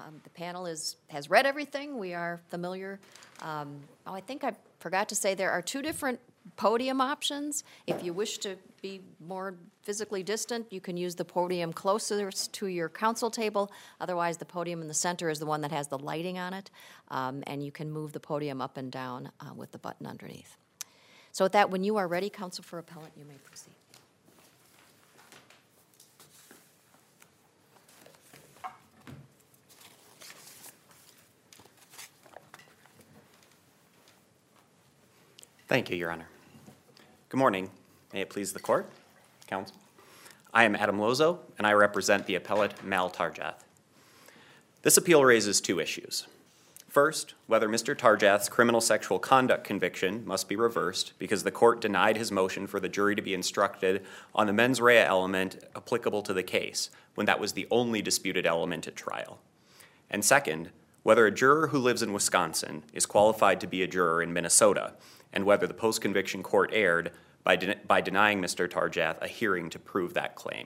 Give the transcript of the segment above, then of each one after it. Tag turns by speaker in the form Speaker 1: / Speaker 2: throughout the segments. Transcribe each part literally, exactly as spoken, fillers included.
Speaker 1: Um, the panel is, has read everything. We are familiar. Um, oh, I think I forgot to say there are two different podium options. If you wish to be more physically distant, you can use the podium closest to your council table. Otherwise, the podium in the center is the one that has the lighting on it, um, and you can move the podium up and down uh, with the button underneath. So with that, when you are ready, Counsel for Appellant, you may proceed.
Speaker 2: Thank you, Your Honor. Good morning. May it please the Court, Counsel. I am Adam Lozo, and I represent the appellate Mal Tarjath. This appeal raises two issues. First, whether Mister Tarjath's criminal sexual conduct conviction must be reversed because the Court denied his motion for the jury to be instructed on the mens rea element applicable to the case, when that was the only disputed element at trial. And second, whether a juror who lives in Wisconsin is qualified to be a juror in Minnesota, and whether the post-conviction court erred by, de- by denying Mister Tarjath a hearing to prove that claim.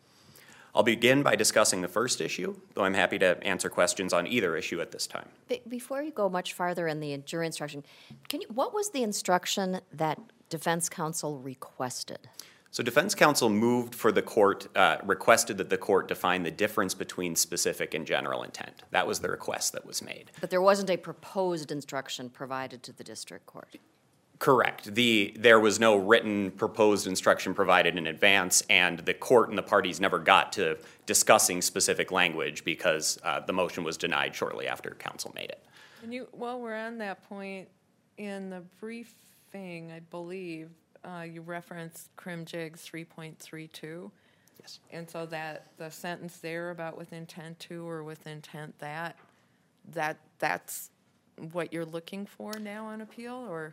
Speaker 2: I'll begin by discussing the first issue, though I'm happy to answer questions on either issue at this time.
Speaker 1: Before you go much farther in the jury instruction, can you, what was the instruction that defense counsel requested?
Speaker 2: So defense counsel moved for the court, uh, requested that the court define the difference between specific and general intent. That was the request that was made.
Speaker 1: But there wasn't a proposed instruction provided to the district court.
Speaker 2: Correct. The, there was no written proposed instruction provided in advance, and the court and the parties never got to discussing specific language because uh, the motion was denied shortly after counsel made it.
Speaker 3: And you, while we're on that point, in the briefing, I believe, uh, you referenced Crim-Jigs three point three two.
Speaker 2: Yes.
Speaker 3: And so that the sentence there about with intent to or with intent that, that that's what you're looking for now on appeal, or?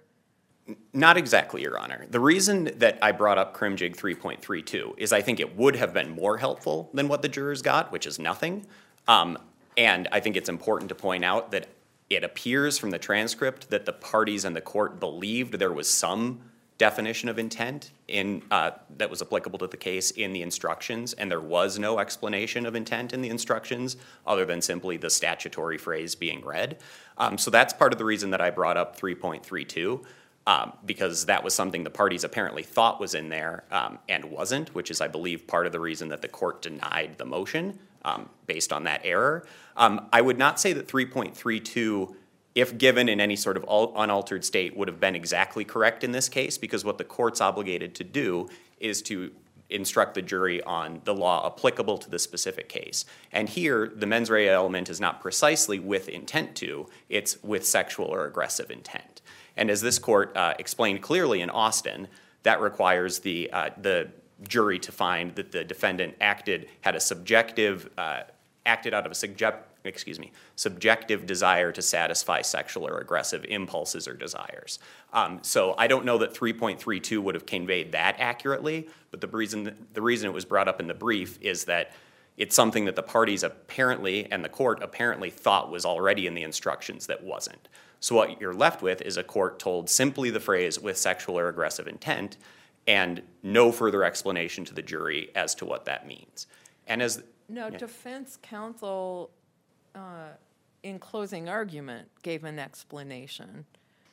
Speaker 2: Not exactly, Your Honor. The reason that I brought up Crim-Jig three point three two is I think it would have been more helpful than what the jurors got, which is nothing. Um, and I think it's important to point out that it appears from the transcript that the parties and the court believed there was some definition of intent in uh, that was applicable to the case in the instructions, and there was no explanation of intent in the instructions other than simply the statutory phrase being read. Um, so that's part of the reason that I brought up three point three two. Um, because that was something the parties apparently thought was in there um, and wasn't, which is, I believe, part of the reason that the court denied the motion um, based on that error. Um, I would not say that three point three two, if given in any sort of unaltered state, would have been exactly correct in this case, because what the court's obligated to do is to instruct the jury on the law applicable to the specific case. And here, the mens rea element is not precisely with intent to, it's with sexual or aggressive intent. And as this court uh, explained clearly in Austin, that requires the uh, the jury to find that the defendant acted had a subjective uh, acted out of a subject excuse me subjective desire to satisfy sexual or aggressive impulses or desires. Um, so I don't know that three point three two would have conveyed that accurately, but the reason the reason it was brought up in the brief is that it's something that the parties apparently and the court apparently thought was already in the instructions that wasn't. So what you're left with is a court told simply the phrase with sexual or aggressive intent and no further explanation to the jury as to what that means. And as
Speaker 3: No,
Speaker 2: yeah.
Speaker 3: defense counsel uh, in closing argument gave an explanation.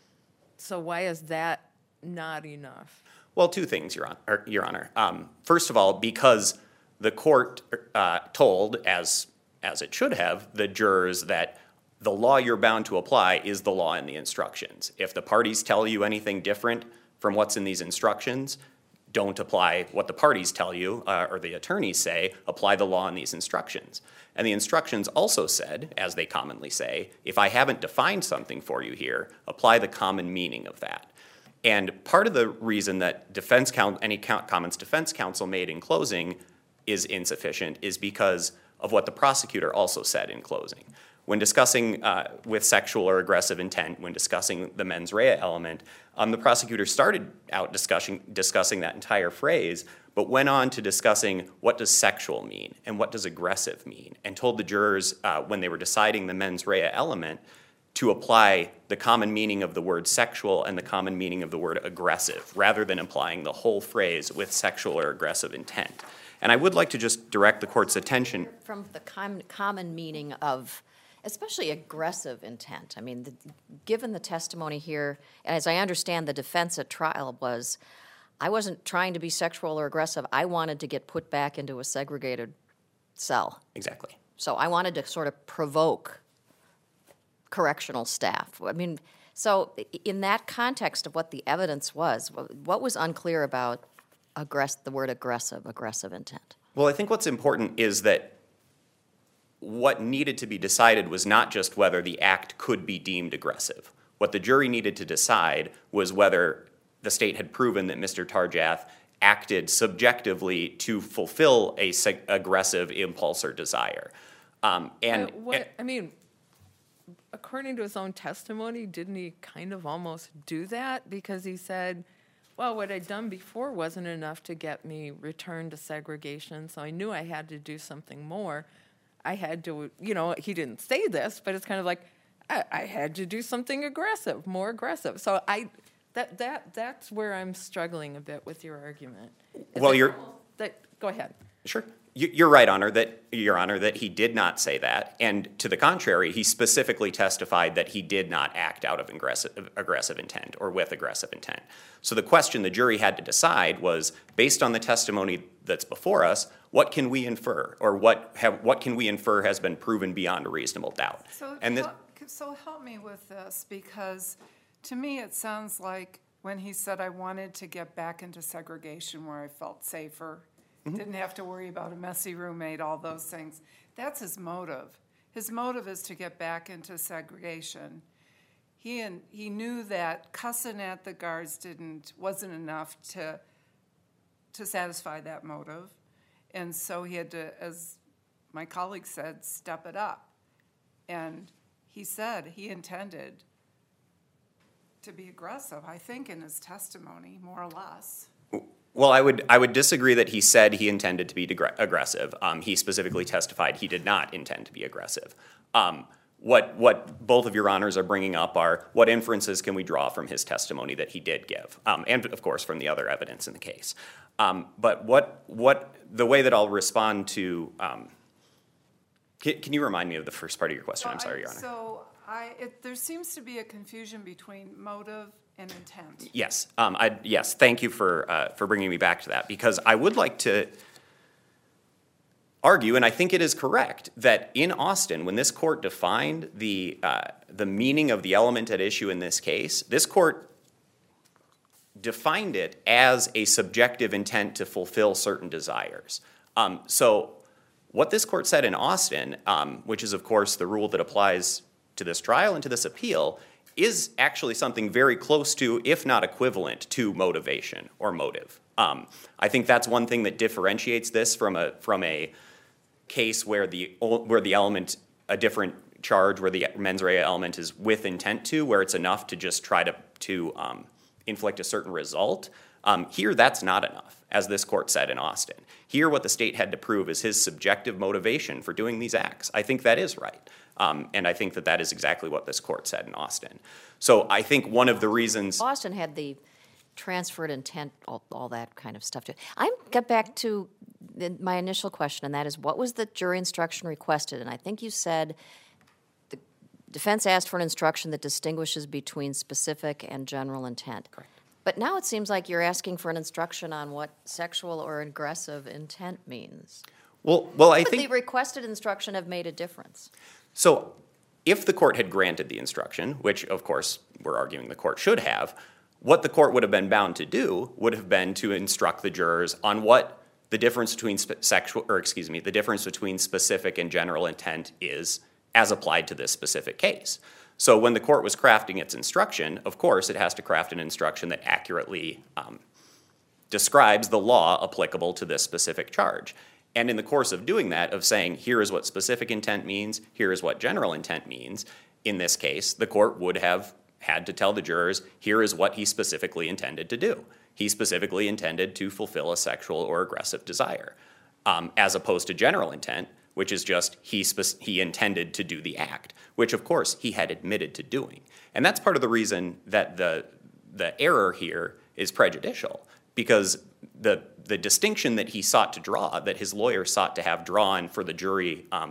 Speaker 3: So why is that not enough?
Speaker 2: Well, two things, Your Honor. Your Honor. Um, first of all, because the court uh, told, as as it should have, the jurors that the law you're bound to apply is the law in the instructions. If the parties tell you anything different from what's in these instructions, don't apply what the parties tell you, uh, or the attorneys say, apply the law in these instructions. And the instructions also said, as they commonly say, if I haven't defined something for you here, apply the common meaning of that. And part of the reason that defense counsel, any comments defense counsel made in closing is insufficient is because of what the prosecutor also said in closing. When discussing uh, with sexual or aggressive intent, when discussing the mens rea element, um, the prosecutor started out discussing, discussing that entire phrase, but went on to discussing what does sexual mean and what does aggressive mean, and told the jurors uh, when they were deciding the mens rea element to apply the common meaning of the word sexual and the common meaning of the word aggressive, rather than applying the whole phrase with sexual or aggressive intent. And I would like to just direct the court's attention.
Speaker 1: From the com- common meaning of especially aggressive intent. I mean, the, given the testimony here, and as I understand the defense at trial was, I wasn't trying to be sexual or aggressive. I wanted to get put back into a segregated cell.
Speaker 2: Exactly.
Speaker 1: So I wanted to sort of provoke correctional staff. I mean, so in that context of what the evidence was, what was unclear about aggress- the word aggressive, aggressive intent?
Speaker 2: Well, I think what's important is that what needed to be decided was not just whether the act could be deemed aggressive. What the jury needed to decide was whether the state had proven that Mister Tarjath acted subjectively to fulfill a seg- aggressive impulse or desire. Um, and
Speaker 3: Uh, what, I mean, according to his own testimony, didn't he kind of almost do that? Because he said, well, what I'd done before wasn't enough to get me returned to segregation, so I knew I had to do something more. I had to, you know, he didn't say this, but it's kind of like, I, I had to do something aggressive, more aggressive. So I, that, that, that's where I'm struggling a bit with your argument. Is
Speaker 2: Well,
Speaker 3: that-
Speaker 2: you're-
Speaker 3: That, go ahead.
Speaker 2: Sure. You- You're right, Honor, that, Your Honor, that he did not say that. And to the contrary, he specifically testified that he did not act out of aggressive, aggressive intent or with aggressive intent. So the question the jury had to decide was, based on the testimony that's before us, what can we infer? Or what have, what can we infer has been proven beyond a reasonable doubt?
Speaker 4: So,
Speaker 2: And this,
Speaker 4: hel- so help me with this, because to me, it sounds like when he said, I wanted to get back into segregation where I felt safer, didn't have to worry about a messy roommate, all those things, that's his motive. His motive is to get back into segregation. He and, he knew that cussing at the guards didn't, wasn't enough to, to satisfy that motive. And so he had to, as my colleague said, step it up. And he said he intended to be aggressive, I think, in his testimony, more or less.
Speaker 2: well, I would I would disagree that he said he intended to be degre- aggressive. Um, he specifically testified he did not intend to be aggressive. Um, what what both of your honors are bringing up are what inferences can we draw from his testimony that he did give, um, and of course from the other evidence in the case. Um, but what what the way that I'll respond to. Um, can, can you remind me of the first part of your question? I'm
Speaker 4: Well,
Speaker 2: sorry,
Speaker 4: I-
Speaker 2: Your Honor.
Speaker 4: So I, it, there seems to be a confusion between motive and intent.
Speaker 2: Yes, um, I, yes, thank you for, uh, for bringing me back to that, because I would like to argue, and I think it is correct, that in Austin, when this court defined the, uh, the meaning of the element at issue in this case, this court defined it as a subjective intent to fulfill certain desires. Um, so what this court said in Austin, um, which is, of course, the rule that applies to this trial and to this appeal, is actually something very close to, if not equivalent to, motivation or motive. Um, I think that's one thing that differentiates this from a from a case where the where the element, a different charge, where the mens rea element is with intent to, where it's enough to just try to to um, inflict a certain result. Um, here, that's not enough, as this court said in Austin. Here, what the state had to prove is his subjective motivation for doing these acts. I think that is right. Um, and I think that that is exactly what this court said in Austin. So I think one of the reasons...
Speaker 1: Austin had the transferred intent, all, all that kind of stuff. Too. I got back to the, my initial question, and that is, what was the jury instruction requested? And I think you said the defense asked for an instruction that distinguishes between specific and general intent.
Speaker 2: Correct.
Speaker 1: But now it seems like you're asking for an instruction on what sexual or aggressive intent means.
Speaker 2: Well, well, I
Speaker 1: Would
Speaker 2: think...
Speaker 1: the requested instruction have made a difference?
Speaker 2: So if the court had granted the instruction, which of course we're arguing the court should have, what the court would have been bound to do would have been to instruct the jurors on what the difference between spe- sexual, or excuse me, the difference between specific and general intent is as applied to this specific case. So when the court was crafting its instruction, of course it has to craft an instruction that accurately um, describes the law applicable to this specific charge. And in the course of doing that, of saying, here is what specific intent means, here is what general intent means, in this case, the court would have had to tell the jurors, here is what he specifically intended to do. He specifically intended to fulfill a sexual or aggressive desire, um, as opposed to general intent, which is just he, spe- he intended to do the act, which of course he had admitted to doing. And that's part of the reason that the, the error here is prejudicial, because the the distinction that he sought to draw, that his lawyer sought to have drawn for the jury, um,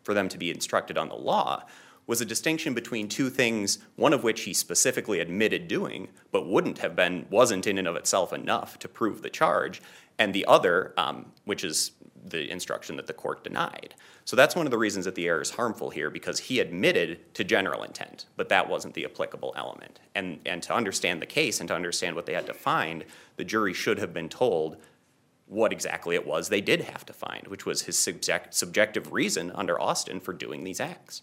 Speaker 2: for them to be instructed on the law was a distinction between two things, one of which he specifically admitted doing, but wouldn't have been, wasn't in and of itself enough to prove the charge, and the other, um, which is the instruction that the court denied. So that's one of the reasons that the error is harmful here, because he admitted to general intent, but that wasn't the applicable element. And, and to understand the case and to understand what they had to find, the jury should have been told what exactly it was they did have to find, which was his subject, subjective reason under Austin for doing these acts.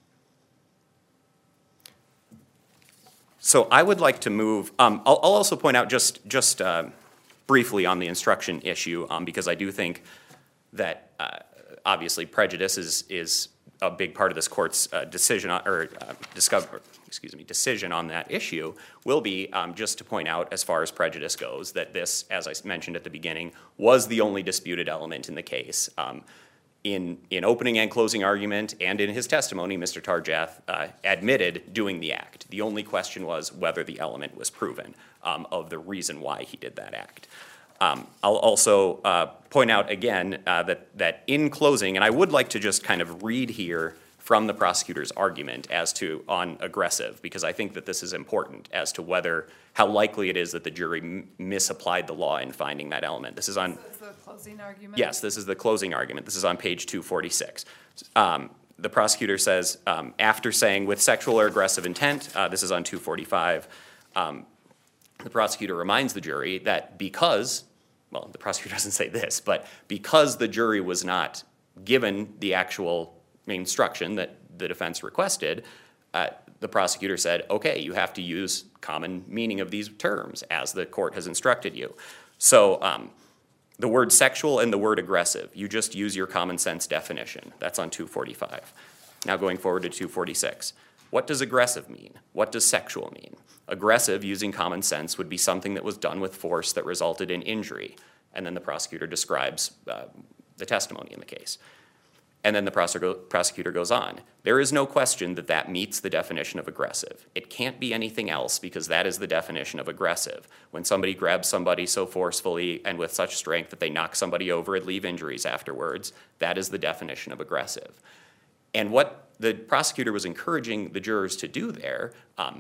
Speaker 2: So I would like to move, um, I'll, I'll also point out just, just uh, briefly on the instruction issue, um, because I do think that uh, obviously prejudice is, is a big part of this court's uh, decision, on, or uh, discover, excuse me, decision on that issue will be, um, just to point out as far as prejudice goes, that this, as I mentioned at the beginning, was the only disputed element in the case. Um, In, in opening and closing argument and in his testimony, Mister Tarjath uh, admitted doing the act. The only question was whether the element was proven um, of the reason why he did that act. Um, I'll also uh, point out again uh, that, that in closing, and I would like to just kind of read here from the prosecutor's argument as to on aggressive, because I think that this is important as to whether, how likely it is that the jury m- misapplied the law in finding that element. This is on...
Speaker 4: This is the closing argument?
Speaker 2: Yes, this is the closing argument. This is on page two forty-six. Um, the prosecutor says, um, after saying with sexual or aggressive intent, uh, this is on two forty-five, um, the prosecutor reminds the jury that because, well, the prosecutor doesn't say this, but because the jury was not given the actual instruction that the defense requested, uh, the prosecutor said, okay, you have to use common meaning of these terms as the court has instructed you. So um, the word sexual and the word aggressive, you just use your common sense definition. That's on two forty-five. Now going forward to two forty-six. What does aggressive mean? What does sexual mean? Aggressive, using common sense, would be something that was done with force that resulted in injury. And then the prosecutor describes uh, the testimony in the case. And then the prosecutor goes on. There is no question that that meets the definition of aggressive. It can't be anything else because that is the definition of aggressive. When somebody grabs somebody so forcefully and with such strength that they knock somebody over and leave injuries afterwards, that is the definition of aggressive. And what the prosecutor was encouraging the jurors to do there um,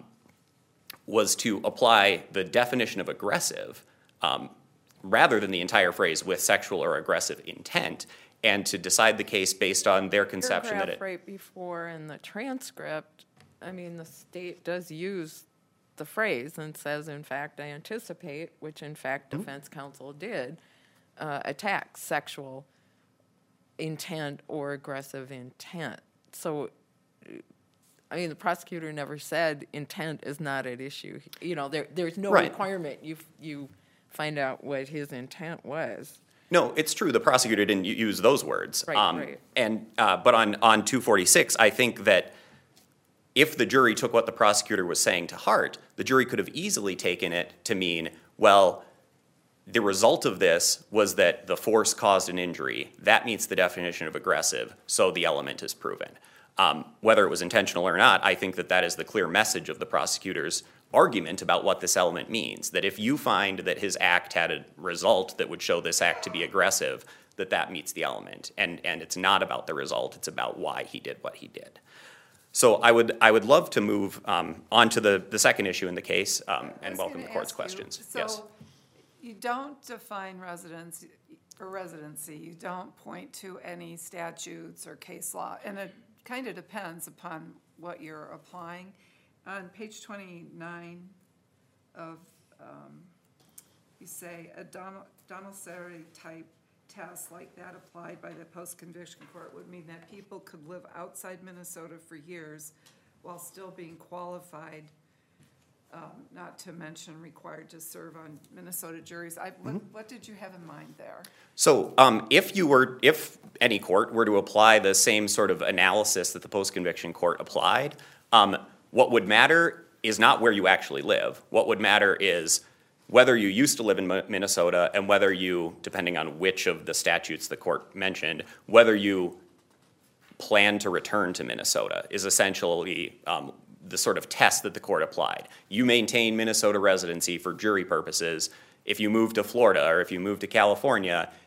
Speaker 2: was to apply the definition of aggressive um, rather than the entire phrase with sexual or aggressive intent, and to decide the case based on their conception that it...
Speaker 3: right before in the transcript, I mean, the state does use the phrase and says, in fact, I anticipate, which in fact
Speaker 2: Mm-hmm.
Speaker 3: defense counsel did, uh, attack sexual intent or aggressive intent. So, I mean, the prosecutor never said intent is not at issue. You know, there there's no
Speaker 2: Right.
Speaker 3: requirement you you find out what his intent was.
Speaker 2: No, it's true. The prosecutor didn't u- use those words.
Speaker 3: Right,
Speaker 2: Um,
Speaker 3: right.
Speaker 2: And uh, but on on two forty-six, I think that if the jury took what the prosecutor was saying to heart, the jury could have easily taken it to mean, well, the result of this was that the force caused an injury. That meets the definition of aggressive, so the element is proven. Um, whether it was intentional or not, I think that that is the clear message of the prosecutor's argument about what this element means, that if you find that his act had a result that would show this act to be aggressive, that that meets the element. And, and it's not about the result, it's about why he did what he did. So I would, I would love to move um, on to the, the second issue in the case um,
Speaker 4: I
Speaker 2: and
Speaker 4: was
Speaker 2: welcome the
Speaker 4: gonna
Speaker 2: court's
Speaker 4: ask you,
Speaker 2: questions. Yes.
Speaker 4: So you don't define residence or residency, you don't point to any statutes or case law, and it kind of depends upon what you're applying. On page twenty-nine of, um, you say, a Donald, Donald-Sari type test like that applied by the post-conviction court would mean that people could live outside Minnesota for years while still being qualified, um, not to mention required to serve on Minnesota juries. I, what, what did you have in mind there?
Speaker 2: So um, if you were, if any court were to apply the same sort of analysis that the post-conviction court applied, um, what would matter is not where you actually live. What would matter is whether you used to live in Minnesota and whether you, depending on which of the statutes the court mentioned, whether you plan to return to Minnesota is essentially um, the sort of test that the court applied. You maintain Minnesota residency for jury purposes. If you move to Florida or if you move to California,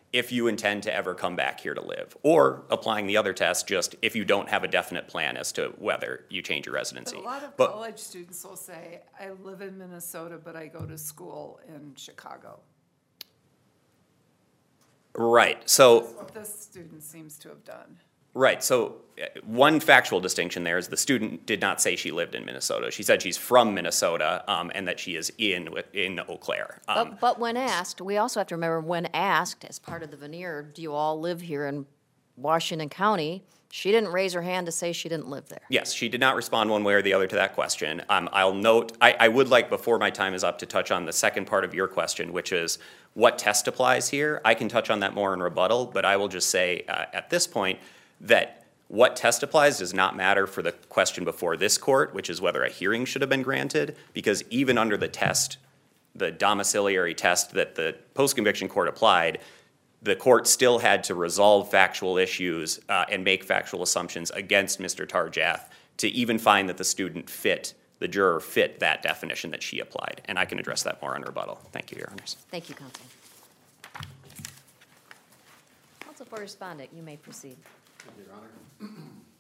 Speaker 2: if you intend to ever come back here to live, or applying the other test just if you don't have a definite plan as to whether you change your residency.
Speaker 4: But a lot of
Speaker 2: But-
Speaker 4: college students will say, I live in Minnesota, but I go to school in Chicago.
Speaker 2: Right, so.
Speaker 4: That's what this student seems to have done.
Speaker 2: Right, so uh, one factual distinction there is the student did not say she lived in Minnesota. She said she's from Minnesota, um, and that she is in, in Eau Claire. Um,
Speaker 1: But, but when asked, we also have to remember, when asked as part of the veneer, do you all live here in Washington County? She didn't raise her hand to say she didn't live there.
Speaker 2: Yes, she did not respond one way or the other to that question. Um, I'll note, I, I would like, before my time is up, to touch on the second part of your question, which is what test applies here. I can touch on that more in rebuttal, but I will just say uh, at this point that what test applies does not matter for the question before this court, which is whether a hearing should have been granted, because even under the test, the domiciliary test that the post-conviction court applied, the court still had to resolve factual issues uh, and make factual assumptions against Mister Tarjath to even find that the student fit, the juror fit that definition that she applied. And I can address that more in rebuttal. Thank you, Your Honors.
Speaker 1: Thank you, counsel. Counsel for respondent, you may proceed.
Speaker 5: Your Honor.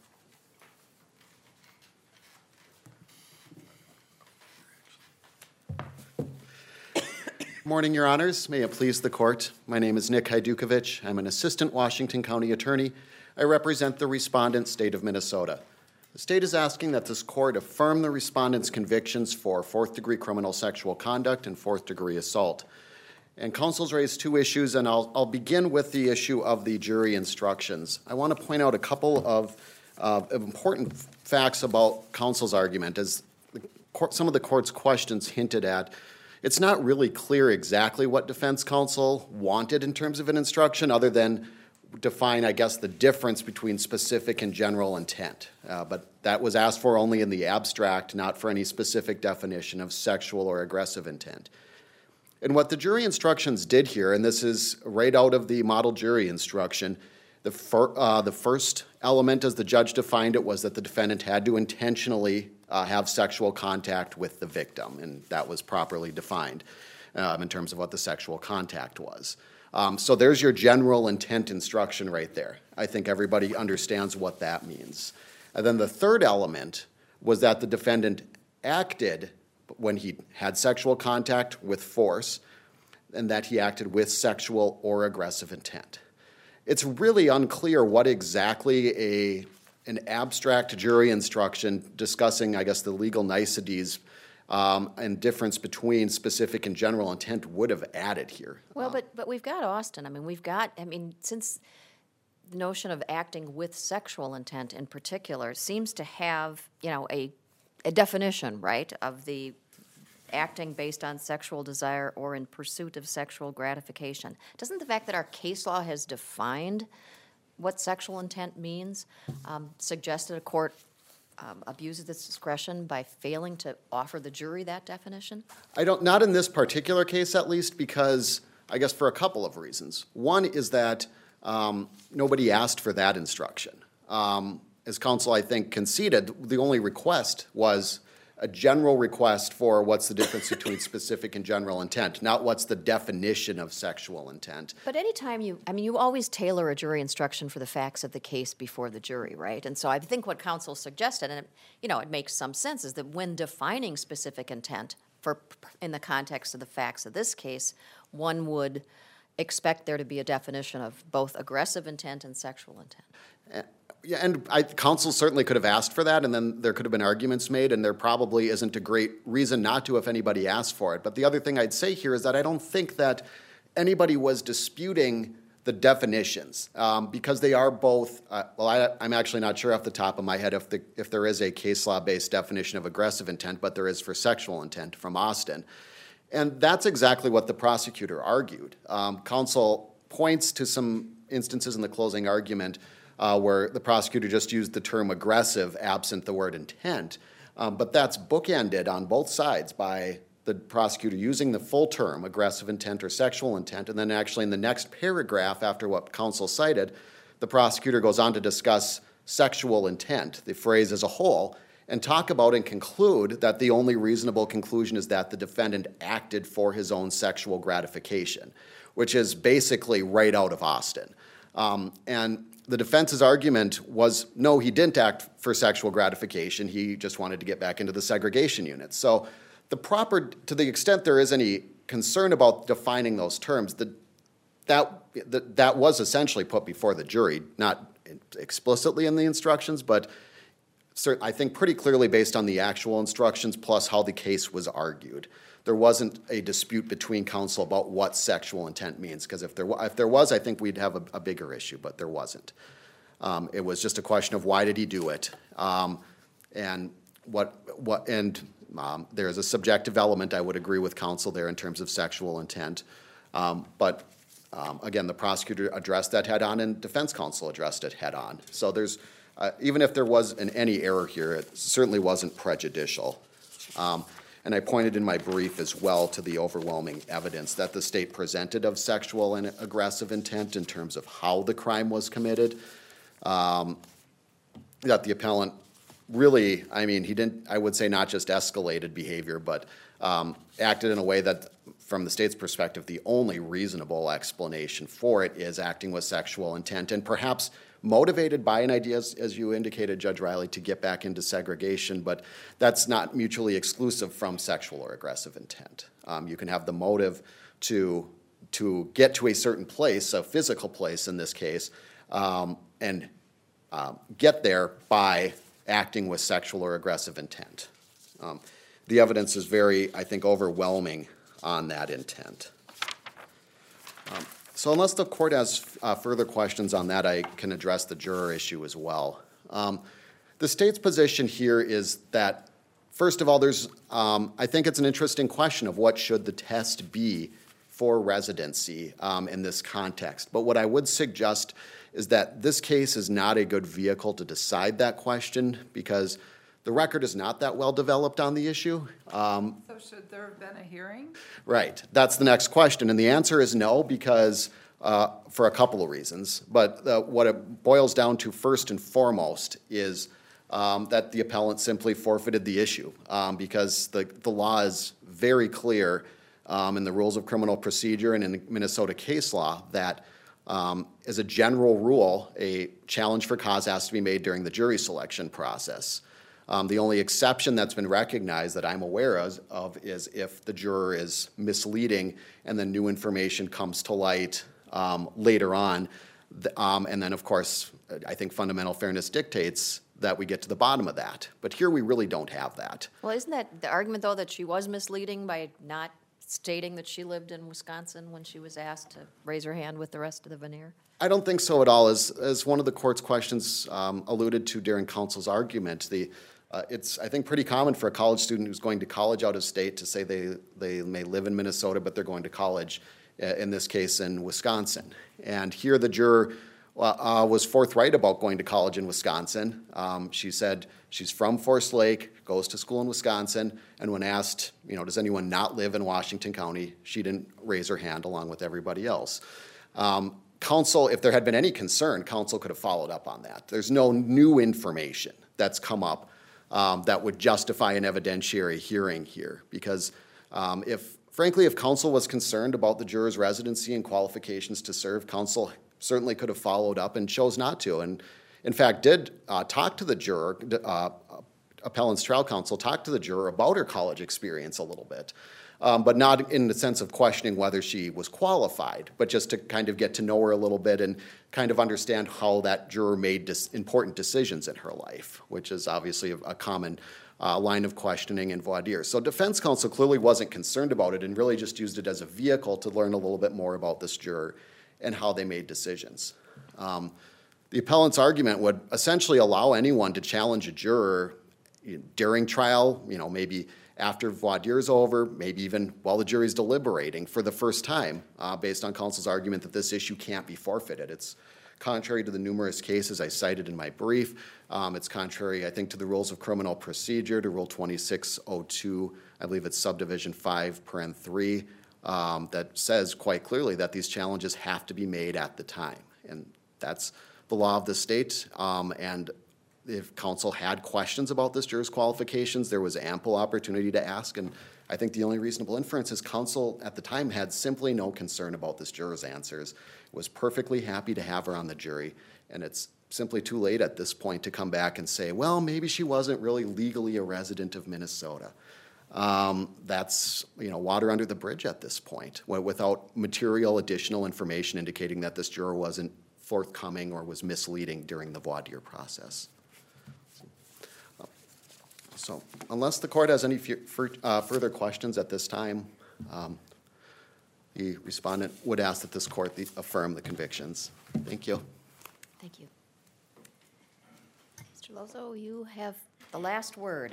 Speaker 5: Morning, Your Honors. May it please the court. My name is Nick Hajdukovic. I'm an assistant Washington County attorney. I represent the respondent, state of Minnesota. The state is asking that this court affirm the respondent's convictions for fourth-degree criminal sexual conduct and fourth-degree assault. And counsel's raised two issues, and I'll, I'll begin with the issue of the jury instructions. I want to point out a couple of uh, important facts about counsel's argument. As the court, some of the court's questions hinted at, it's not really clear exactly what defense counsel wanted in terms of an instruction, other than define, I guess, the difference between specific and general intent. Uh, but that was asked for only in the abstract, not for any specific definition of sexual or aggressive intent. And what the jury instructions did here, and this is right out of the model jury instruction, the, fir- uh, the first element, as the judge defined it, was that the defendant had to intentionally uh, have sexual contact with the victim, and that was properly defined um, in terms of what the sexual contact was. Um, so there's your general intent instruction right there. I think everybody understands what that means. And then the third element was that the defendant acted when he had sexual contact with force, and that he acted with sexual or aggressive intent. It's really unclear what exactly a an abstract jury instruction discussing, I guess, the legal niceties um, and difference between specific and general intent would have added here.
Speaker 1: Well, but, but we've got Austin. I mean, we've got, I mean, since the notion of acting with sexual intent in particular seems to have, you know, a, a definition, right, of the acting based on sexual desire or in pursuit of sexual gratification. Doesn't the fact that our case law has defined what sexual intent means um, suggest that a court um, abuses its discretion by failing to offer the jury that definition?
Speaker 5: I don't, not in this particular case at least, because I guess for a couple of reasons. One is that um, nobody asked for that instruction. Um, as counsel, I think, conceded, the only request was a general request for what's the difference between specific and general intent, not what's the definition of sexual intent.
Speaker 1: But anytime you, I mean, you always tailor a jury instruction for the facts of the case before the jury, right? And so I think what counsel suggested, and it, you know, it makes some sense, is that when defining specific intent for in the context of the facts of this case, one would expect there to be a definition of both aggressive intent and sexual intent.
Speaker 5: Yeah, and I, counsel certainly could have asked for that, and then there could have been arguments made, and there probably isn't a great reason not to if anybody asked for it. But the other thing I'd say here is that I don't think that anybody was disputing the definitions, um, because they are both, uh, well, I, I'm actually not sure off the top of my head if, the, if there is a case law-based definition of aggressive intent, but there is for sexual intent from Austin. And that's exactly what the prosecutor argued. Um, counsel points to some instances in the closing argument Uh, where the prosecutor just used the term aggressive absent the word intent. Um, but that's bookended on both sides by the prosecutor using the full term, aggressive intent or sexual intent, and then actually in the next paragraph after what counsel cited, the prosecutor goes on to discuss sexual intent, the phrase as a whole, and talk about and conclude that the only reasonable conclusion is that the defendant acted for his own sexual gratification. which is basically right out of Austin. Um, and the defense's argument was, no, he didn't act for sexual gratification. He just wanted to get back into the segregation unit. So the proper, to the extent there is any concern about defining those terms, the, that, that, that was essentially put before the jury, not explicitly in the instructions, but cert, I think pretty clearly based on the actual instructions plus how the case was argued. There wasn't a dispute between counsel about what sexual intent means, because if there, if there was, I think we'd have a, a bigger issue, but there wasn't. Um, it was just a question of why did he do it, um, and what, what, and um, there's a subjective element, I would agree with counsel there in terms of sexual intent, um, but um, again, the prosecutor addressed that head on and defense counsel addressed it head on. So there's, uh, even if there was an, any error here, it certainly wasn't prejudicial. Um, And I pointed in my brief as well to the overwhelming evidence that the state presented of sexual and aggressive intent in terms of how the crime was committed. Um, that the appellant really, I mean, he didn't, I would say not just escalated behavior, but um, acted in a way that, from the state's perspective, the only reasonable explanation for it is acting with sexual intent and perhaps motivated by an idea, as, as you indicated, Judge Riley, to get back into segregation, but that's not mutually exclusive from sexual or aggressive intent. Um, you can have the motive to, to get to a certain place, a physical place in this case, um, and um, get there by acting with sexual or aggressive intent. Um, the evidence is very, I think, overwhelming on that intent. Um, So unless the court has uh, further questions on that, I can address the juror issue as well. Um, the state's position here is that, first of all, there's, um, I think it's an interesting question of what should the test be for residency um, in this context. But what I would suggest is that this case is not a good vehicle to decide that question because the record is not that well developed on the issue. Um,
Speaker 4: So should there have been a hearing?
Speaker 5: Right. That's the next question. And the answer is no, because uh, for a couple of reasons. But uh, what it boils down to first and foremost is um, that the appellant simply forfeited the issue um, because the, the law is very clear um, in the rules of criminal procedure and in Minnesota case law that um, as a general rule, a challenge for cause has to be made during the jury selection process. Um, the only exception that's been recognized that I'm aware of, of is if the juror is misleading and then new information comes to light um, later on. The, um, and then, of course, I think fundamental fairness dictates that we get to the bottom of that. But here we really don't have that.
Speaker 1: Well, isn't that the argument, though, that she was misleading by not stating that she lived in Wisconsin when she was asked to raise her hand with the rest of the veneer?
Speaker 5: I don't think so at all. As, as one of the court's questions um, alluded to during counsel's argument, the Uh, it's, I think, pretty common for a college student who's going to college out of state to say they, they may live in Minnesota, but they're going to college, uh, in this case, in Wisconsin. And here the juror uh, uh, was forthright about going to college in Wisconsin. Um, she said she's from Forest Lake, goes to school in Wisconsin, and when asked, you know, does anyone not live in Washington County, she didn't raise her hand along with everybody else. Um, counsel, if there had been any concern, counsel could have followed up on that. There's no new information that's come up Um, that would justify an evidentiary hearing here. Because um, if, frankly, if counsel was concerned about the juror's residency and qualifications to serve, counsel certainly could have followed up and chose not to. And in fact, did uh, talk to the juror, uh, appellant's trial counsel talked to the juror about her college experience a little bit. Um, but not in the sense of questioning whether she was qualified, but just to kind of get to know her a little bit and kind of understand how that juror made dis- important decisions in her life, which is obviously a, a common uh, line of questioning in voir dire. So defense counsel clearly wasn't concerned about it and really just used it as a vehicle to learn a little bit more about this juror and how they made decisions. Um, the appellant's argument would essentially allow anyone to challenge a juror during trial, you know, maybe after voir dire is over, maybe even while the jury's deliberating for the first time, uh, based on counsel's argument that this issue can't be forfeited. It's contrary to the numerous cases I cited in my brief. Um, it's contrary, I think, to the rules of criminal procedure, to Rule twenty-six oh two, I believe it's subdivision five, paren three, um, that says quite clearly that these challenges have to be made at the time. And that's the law of the state, um, and if council had questions about this juror's qualifications, there was ample opportunity to ask, and I think the only reasonable inference is council at the time had simply no concern about this juror's answers, was perfectly happy to have her on the jury, and it's simply too late at this point to come back and say, well, maybe she wasn't really legally a resident of Minnesota. Um, that's, you know, water under the bridge at this point, without material additional information indicating that this juror wasn't forthcoming or was misleading during the voir dire process. So unless the court has any fu- fur- uh, further questions at this time, um, the respondent would ask that this court the, affirm the convictions. Thank you.
Speaker 1: Thank you. Mister Lozo, you have the last word.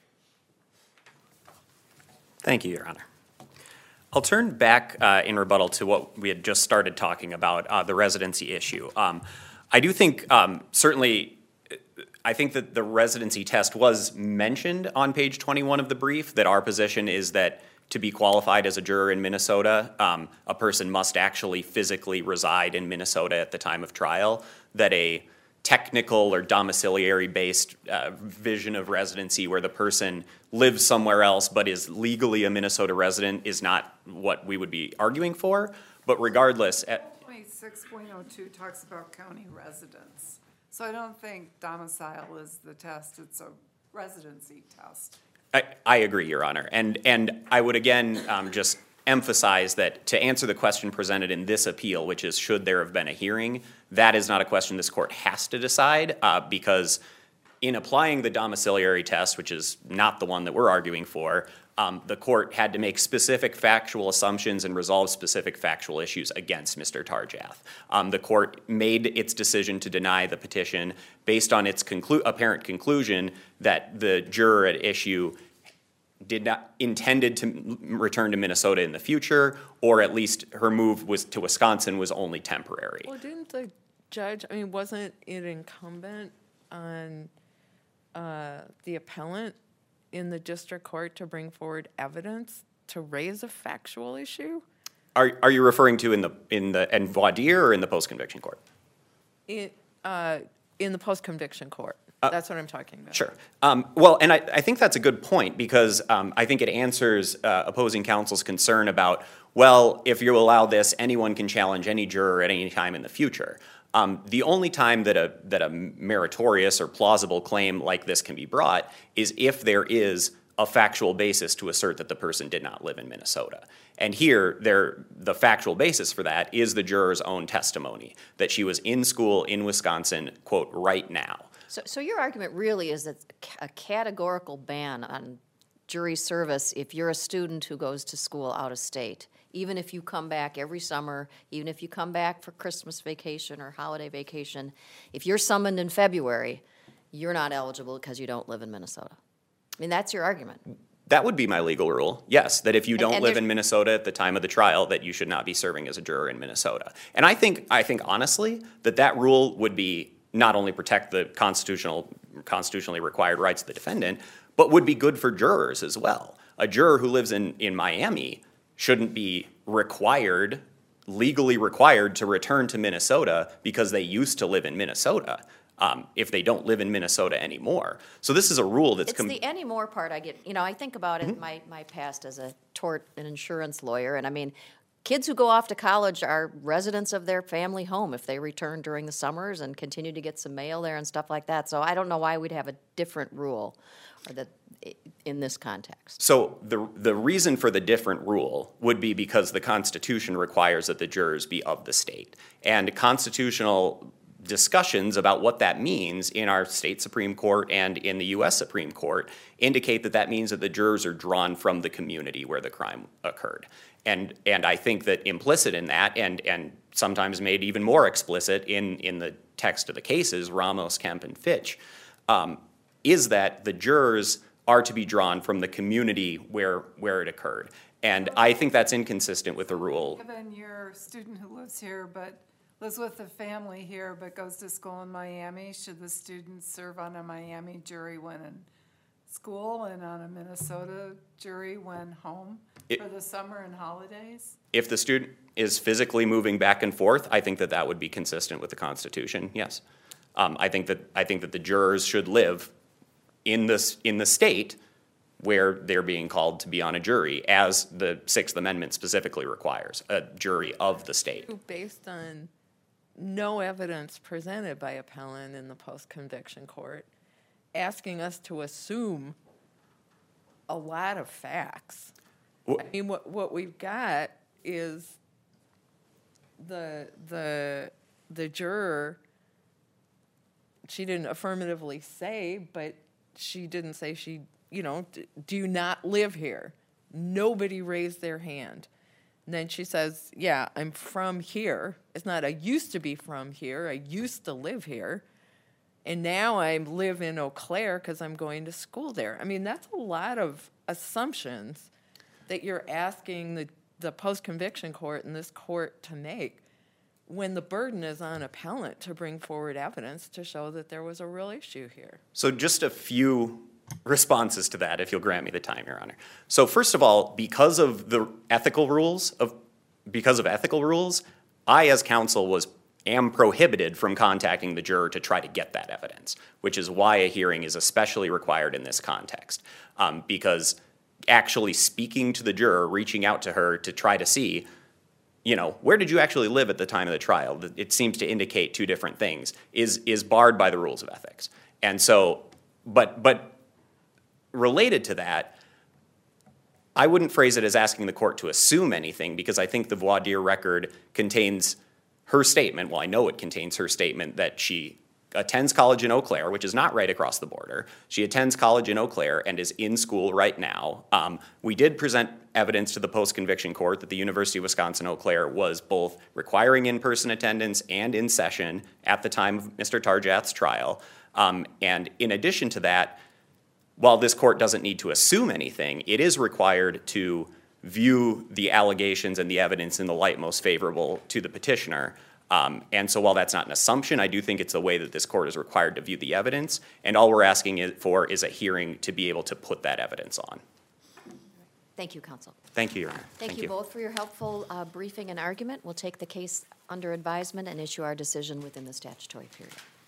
Speaker 2: Thank you, Your Honor. I'll turn back uh, in rebuttal to what we had just started talking about, uh, the residency issue. Um, I do think um, certainly I think that the residency test was mentioned on page twenty-one of the brief, that our position is that to be qualified as a juror in Minnesota, um, a person must actually physically reside in Minnesota at the time of trial, that a technical or domiciliary-based uh, vision of residency where the person lives somewhere else but is legally a Minnesota resident is not what we would be arguing for. But regardless, at,
Speaker 4: six point oh two talks about county residents. So I don't think domicile is the test, it's a residency test.
Speaker 2: I, I agree, Your Honor. And, and I would again um, just emphasize that to answer the question presented in this appeal, which is should there have been a hearing, that is not a question this court has to decide uh, because in applying the domiciliary test, which is not the one that we're arguing for, um, the court had to make specific factual assumptions and resolve specific factual issues against Mister Tarjath. Um, the court made its decision to deny the petition based on its conclu- apparent conclusion that the juror at issue did not intended to m- return to Minnesota in the future, or at least her move was to Wisconsin was only temporary.
Speaker 3: Well, didn't the judge, I mean, wasn't it incumbent on uh, the appellant in the district court to bring forward evidence to raise a factual issue?
Speaker 2: Are are you referring to in the in the en voir dire or in the post-conviction court?
Speaker 3: It, uh, in the post-conviction court. That's what I'm talking about.
Speaker 2: Sure. Um, well, and I, I think that's a good point because um, I think it answers uh, opposing counsel's concern about, well, if you allow this, anyone can challenge any juror at any time in the future. Um, the only time that a that a meritorious or plausible claim like this can be brought is if there is a factual basis to assert that the person did not live in Minnesota. And here, there, the factual basis for that is the juror's own testimony, that she was in school in Wisconsin, quote, right now.
Speaker 1: So, so your argument really is that a categorical ban on jury service if you're a student who goes to school out of state, even if you come back every summer, even if you come back for Christmas vacation or holiday vacation, if you're summoned in February, you're not eligible because you don't live in Minnesota. I mean, that's your argument.
Speaker 2: That would be my legal rule, yes, that if you don't
Speaker 1: and
Speaker 2: live
Speaker 1: there's-
Speaker 2: in Minnesota at the time of the trial, that you should not be serving as a juror in Minnesota. And I think, I think honestly, that that rule would be not only protect the constitutional, constitutionally required rights of the defendant, but would be good for jurors as well. A juror who lives in, in Miami shouldn't be required, legally required to return to Minnesota because they used to live in Minnesota. Um, if they don't live in Minnesota anymore. So this is a rule that's...
Speaker 1: It's
Speaker 2: com-
Speaker 1: the anymore part I get, you know, I think about it, my, my past as a tort and insurance lawyer, and I mean, kids who go off to college are residents of their family home if they return during the summers and continue to get some mail there and stuff like that. So I don't know why we'd have a different rule or that in this context.
Speaker 2: So the the reason for the different rule would be because the Constitution requires that the jurors be of the state. And constitutional discussions about what that means in our state Supreme Court and in the U S Supreme Court indicate that that means that the jurors are drawn from the community where the crime occurred. And and I think that implicit in that, and and sometimes made even more explicit in, in the text of the cases, Ramos, Kemp, and Fitch, um, is that the jurors are to be drawn from the community where where it occurred. And I think that's inconsistent with the rule.
Speaker 4: Given your student who lives here but lives with a family here but goes to school in Miami, should the student serve on a Miami jury when in school and on a Minnesota jury when home
Speaker 2: It-
Speaker 4: for the summer and holidays?
Speaker 2: If the student is physically moving back and forth, I think that that would be consistent with the Constitution, yes. Um, I think that, I think that the jurors should live in this, in the state where they're being called to be on a jury, as the Sixth Amendment specifically requires, a jury of the state.
Speaker 3: Based on no evidence presented by appellant in the post-conviction court, asking us to assume a lot of facts.
Speaker 2: Wh-
Speaker 3: I mean, what, what we've got is the, the, the juror, she didn't affirmatively say, but she didn't say she, you know, d- do you not live here? Nobody raised their hand. And then she says, yeah, I'm from here. It's not I used to be from here. I used to live here. And now I live in Eau Claire because I'm going to school there. I mean, that's a lot of assumptions that you're asking the, the post-conviction court and this court to make, when the burden is on appellant to bring forward evidence to show that there was a real issue here.
Speaker 2: So just a few responses to that, if you'll grant me the time, Your Honor. So first of all, because of the ethical rules of, because of ethical rules, I as counsel was am prohibited from contacting the juror to try to get that evidence, which is why a hearing is especially required in this context. Um, because actually speaking to the juror, reaching out to her to try to see, you know, where did you actually live at the time of the trial? It seems to indicate two different things, is, is barred by the rules of ethics. And so, but, but related to that, I wouldn't phrase it as asking the court to assume anything, because I think the voir dire record contains her statement, well, I know it contains her statement that she attends college in Eau Claire, which is not right across the border. She attends college in Eau Claire and is in school right now. Um, we did present evidence to the post-conviction court that the University of Wisconsin-Eau Claire was both requiring in-person attendance and in session at the time of Mister Tarjath's trial. Um, and in addition to that, while this court doesn't need to assume anything, it is required to view the allegations and the evidence in the light most favorable to the petitioner. Um, and so while that's not an assumption, I do think it's the way that this court is required to view the evidence, and all we're asking it for is a hearing to be able to put that evidence on.
Speaker 1: Thank you, counsel.
Speaker 2: Thank you, Your Honor.
Speaker 1: Thank you both for your helpful uh, briefing and argument. We'll take the case under advisement and issue our decision within the statutory period.